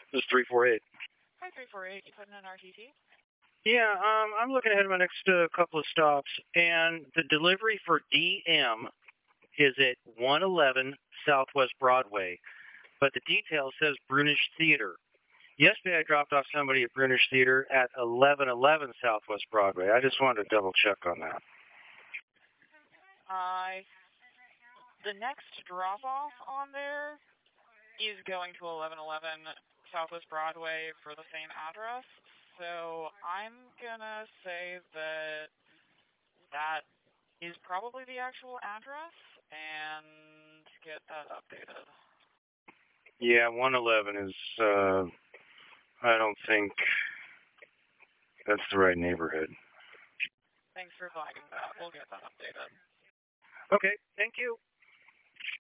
This is 348. Hi, 348. You putting in RTT? Yeah, I'm looking ahead of my next couple of stops, and the delivery for DM is at 111 Southwest Broadway, but the detail says Brunish Theater. Yesterday I dropped off somebody at Brunish Theater at 1111 Southwest Broadway. I just wanted to double check on that. The next drop-off on there is going to 1111 Southwest Broadway for the same address, so I'm gonna say that that is probably the actual address, and get that updated. Yeah, 111 is, I don't think that's the right neighborhood. Thanks for flagging that. We'll get that updated. Okay, thank you.